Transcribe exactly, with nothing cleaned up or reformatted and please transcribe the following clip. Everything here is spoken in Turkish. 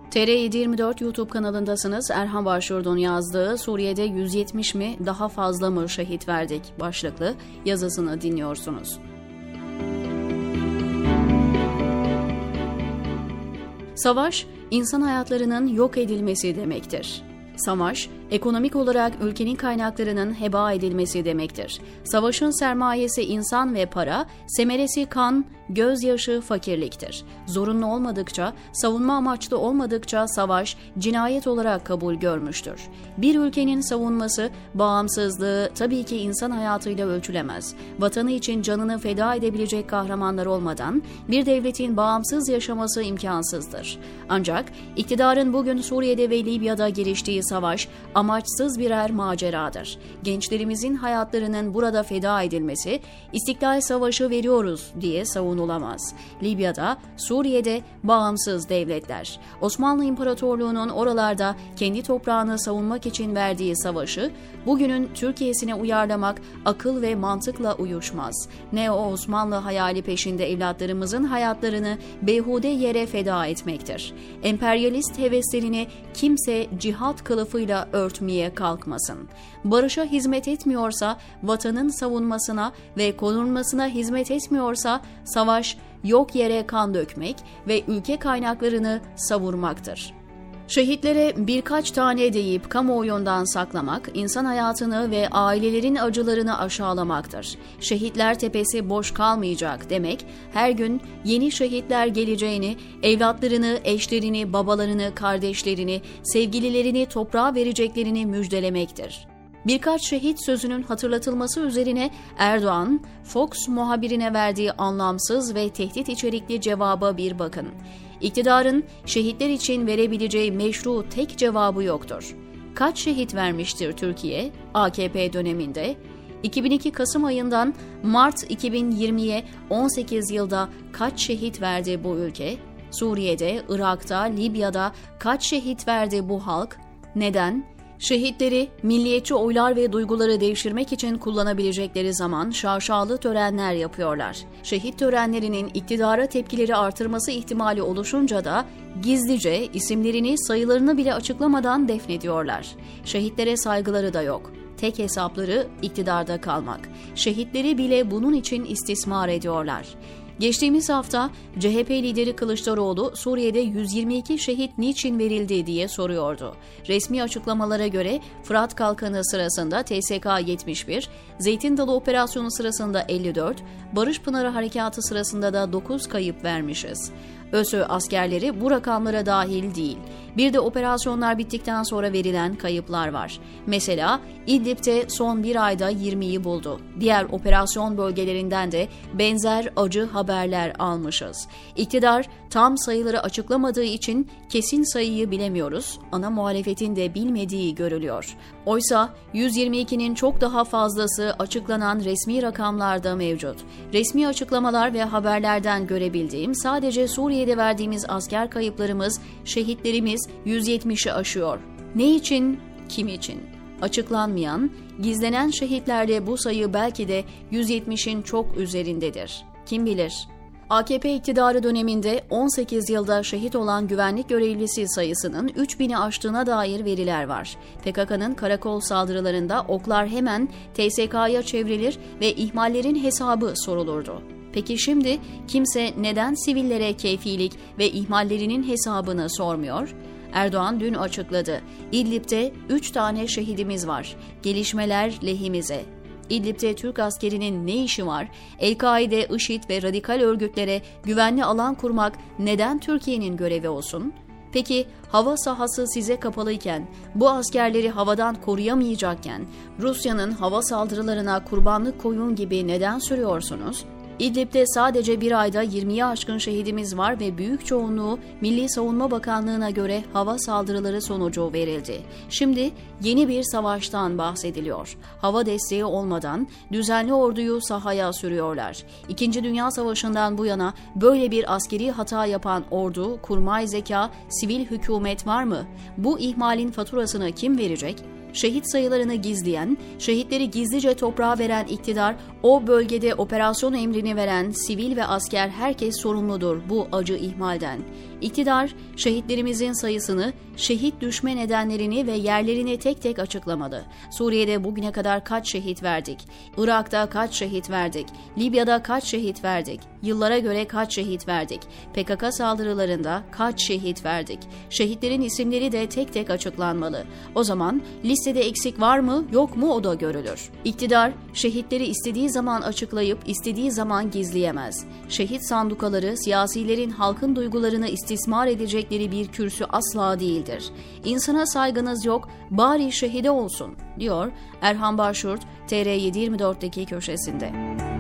T R yedi yirmi dört YouTube kanalındasınız. Erhan Başvurdu'nun yazdığı "Suriye'de yüz yetmiş mi daha fazla mı şehit verdik?" başlıklı yazısını dinliyorsunuz. Savaş, insan hayatlarının yok edilmesi demektir. Savaş, ekonomik olarak ülkenin kaynaklarının heba edilmesi demektir. Savaşın sermayesi insan ve para, semeresi kan, gözyaşı, fakirliktir. Zorunlu olmadıkça, savunma amaçlı olmadıkça savaş cinayet olarak kabul görmüştür. Bir ülkenin savunması, bağımsızlığı tabii ki insan hayatıyla ölçülemez. Vatanı için canını feda edebilecek kahramanlar olmadan bir devletin bağımsız yaşaması imkansızdır. Ancak iktidarın bugün Suriye'de ve Libya'da giriştiği savaş amaçsız birer maceradır. Gençlerimizin hayatlarının burada feda edilmesi, İstiklal Savaşı veriyoruz diye savunulamaz. Libya'da, Suriye'de bağımsız devletler. Osmanlı İmparatorluğu'nun oralarda kendi toprağını savunmak için verdiği savaşı, bugünün Türkiye'sine uyarlamak akıl ve mantıkla uyuşmaz. Ne o Osmanlı hayali peşinde evlatlarımızın hayatlarını beyhude yere feda etmektir. Emperyalist heveslerini kimse cihat kılıfıyla örtmeye kalkmasın. Barışa hizmet etmiyorsa, vatanın savunmasına ve korunmasına hizmet etmiyorsa, savaş yok yere kan dökmek ve ülke kaynaklarını savurmaktır. Şehitlere birkaç tane deyip kamuoyundan saklamak, insan hayatını ve ailelerin acılarını aşağılamaktır. Şehitler tepesi boş kalmayacak demek, her gün yeni şehitler geleceğini, evlatlarını, eşlerini, babalarını, kardeşlerini, sevgililerini toprağa vereceklerini müjdelemektir. Birkaç şehit sözünün hatırlatılması üzerine Erdoğan, Fox muhabirine verdiği anlamsız ve tehdit içerikli cevaba bir bakın. İktidarın şehitler için verebileceği meşru tek cevabı yoktur. Kaç şehit vermiştir Türkiye A K P döneminde? iki bin iki Kasım ayından Mart iki bin yirmiye on sekiz yılda kaç şehit verdi bu ülke? Suriye'de, Irak'ta, Libya'da kaç şehit verdi bu halk? Neden? Şehitleri milliyetçi oylar ve duyguları devşirmek için kullanabilecekleri zaman şaşalı törenler yapıyorlar. Şehit törenlerinin iktidara tepkileri artırması ihtimali oluşunca da gizlice isimlerini, sayılarını bile açıklamadan defnediyorlar. Şehitlere saygıları da yok. Tek hesapları iktidarda kalmak. Şehitleri bile bunun için istismar ediyorlar. Geçtiğimiz hafta C H P lideri Kılıçdaroğlu Suriye'de yüz yirmi iki şehit niçin verildi diye soruyordu. Resmi açıklamalara göre Fırat Kalkanı sırasında T S K yetmiş bir, Zeytin Dalı Operasyonu sırasında elli dört, Barış Pınarı Harekatı sırasında da dokuz kayıp vermişiz. ÖSÖ askerleri bu rakamlara dahil değil. Bir de operasyonlar bittikten sonra verilen kayıplar var. Mesela İdlib'te son bir ayda yirmiyi buldu. Diğer operasyon bölgelerinden de benzer acı haberler almışız. İktidar tam sayıları açıklamadığı için kesin sayıyı bilemiyoruz. Ana muhalefetin de bilmediği görülüyor. Oysa yüz yirmi ikinin çok daha fazlası açıklanan resmi rakamlarda mevcut. Resmi açıklamalar ve haberlerden görebildiğim sadece Suriye'de verdiğimiz asker kayıplarımız, şehitlerimiz yüz yetmişi aşıyor. Ne için, kim için? Açıklanmayan, gizlenen şehitlerle bu sayı belki de yüz yetmişin çok üzerindedir. Kim bilir? A K P iktidarı döneminde on sekiz yılda şehit olan güvenlik görevlisi sayısının üç bini aştığına dair veriler var. P K K'nın karakol saldırılarında oklar hemen T S K'ya çevrilir ve ihmallerin hesabı sorulurdu. Peki şimdi kimse neden sivillere keyfilik ve ihmallerinin hesabını sormuyor? Erdoğan dün açıkladı. İdlib'de üç tane şehidimiz var. Gelişmeler lehimize. İdlib'de Türk askerinin ne işi var? El-Kaide, IŞİD ve radikal örgütlere güvenli alan kurmak neden Türkiye'nin görevi olsun? Peki hava sahası size kapalıyken, bu askerleri havadan koruyamayacakken, Rusya'nın hava saldırılarına kurbanlık koyun gibi neden sürüyorsunuz? İdlib'de sadece bir ayda yirmiye aşkın şehidimiz var ve büyük çoğunluğu Milli Savunma Bakanlığı'na göre hava saldırıları sonucu verildi. Şimdi yeni bir savaştan bahsediliyor. Hava desteği olmadan düzenli orduyu sahaya sürüyorlar. İkinci Dünya Savaşı'ndan bu yana böyle bir askeri hata yapan ordu, kurmay zeka, sivil hükümet var mı? Bu ihmalin faturasını kim verecek? Şehit sayılarını gizleyen, şehitleri gizlice toprağa veren iktidar O bölgede operasyon emrini veren sivil ve asker herkes sorumludur bu acı ihmalden. İktidar, şehitlerimizin sayısını, şehit düşme nedenlerini ve yerlerini tek tek açıklamalı. Suriye'de bugüne kadar kaç şehit verdik? Irak'ta kaç şehit verdik? Libya'da kaç şehit verdik? Yıllara göre kaç şehit verdik? P K K saldırılarında kaç şehit verdik? Şehitlerin isimleri de tek tek açıklanmalı. O zaman listede eksik var mı, yok mu o da görülür. İktidar, şehitleri istediği zaman açıklayıp istediği zaman gizleyemez. Şehit sandukaları siyasilerin halkın duygularını istismar edecekleri bir kürsü asla değildir. İnsana saygınız yok, bari şehide olsun, diyor Erhan Başurt T R yedi yirmi dört'teki köşesinde.